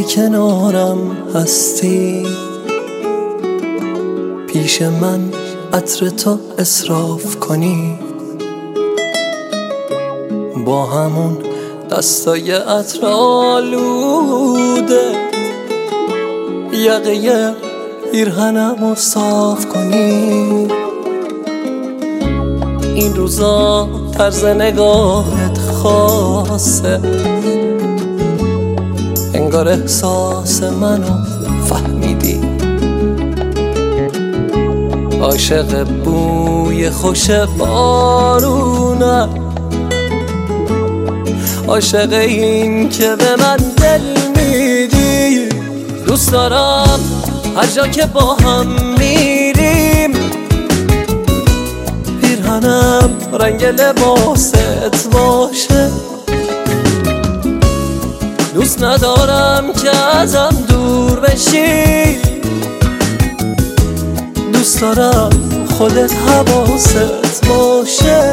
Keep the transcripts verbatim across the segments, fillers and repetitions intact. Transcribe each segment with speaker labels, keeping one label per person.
Speaker 1: کنارم هستی، پیش من عطر تو اصراف کنی، با همون دستای عطر آلوده یقه پیرهنمو صاف کنی. این روزا طرز نگاهت خاصه، انگار احساس منو فهمیدی، عاشق بوی خوش بارونه، عاشق این که به من دل میدی. دوست دارم هر جا که با هم میریم، پیرهنم رنگ لباست باشه. دوست ندارم که ازم دور بشی، دوست دارم خودت حواست باشه.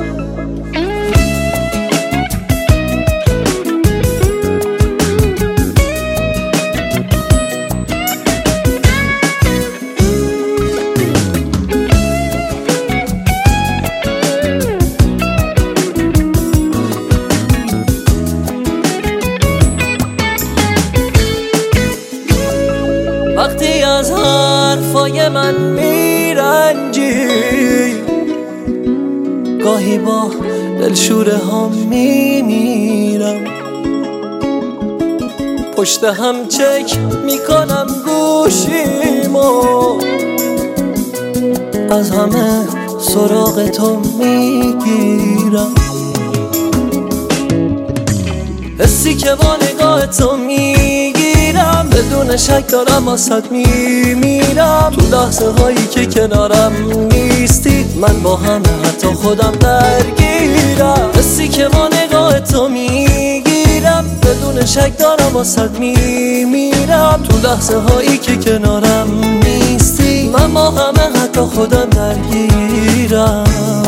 Speaker 1: وقتی از حرفای من میرنجی، گاهی با دلشوره ها میمیرم، پشت هم چک میکنم گوشیمو، از همه سراغ تو میگیرم. حسی که با نگاه تو میگیرم، بدون شک دارم واسد میمیرم. تو لحظه هایی که کنارم نیستی، من با همه حتی خودم درگیرم. حسی که با نگاه تو میگیرم، بدون شک دارم واسد میمیرم. تو لحظه هایی که کنارم نیستی، من با همه حتی خودم درگیرم.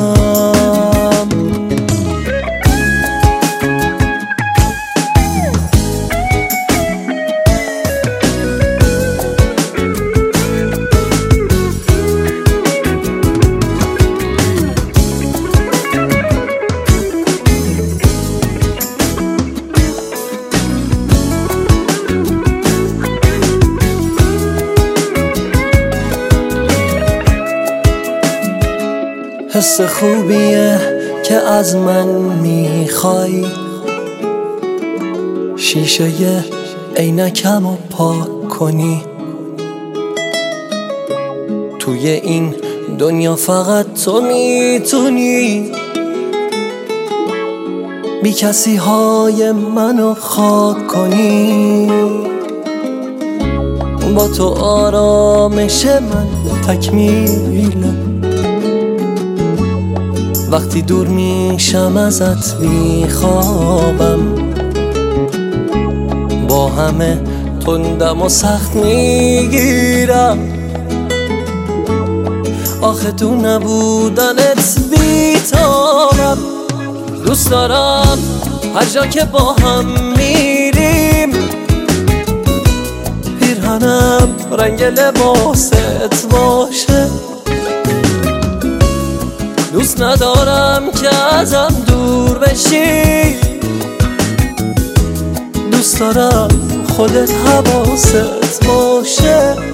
Speaker 1: حس خوبیه که از من میخوای، شیشه عینکم رو پاک کنی. توی این دنیا فقط تو میتونی بی کسی های منو خاک کنی. با تو آرامش من تکمیله، وقتی دور میشم ازت میخوابم، با همه تندم و سخت میگیرم. آخه تو نبودنت بیتابم. دوست دارم هر جا که با هم میریم، پیرهنم رنگ لباست باشه. دوست ندارم که ازم دور بشی، دوست دارم خودت حواست باشه.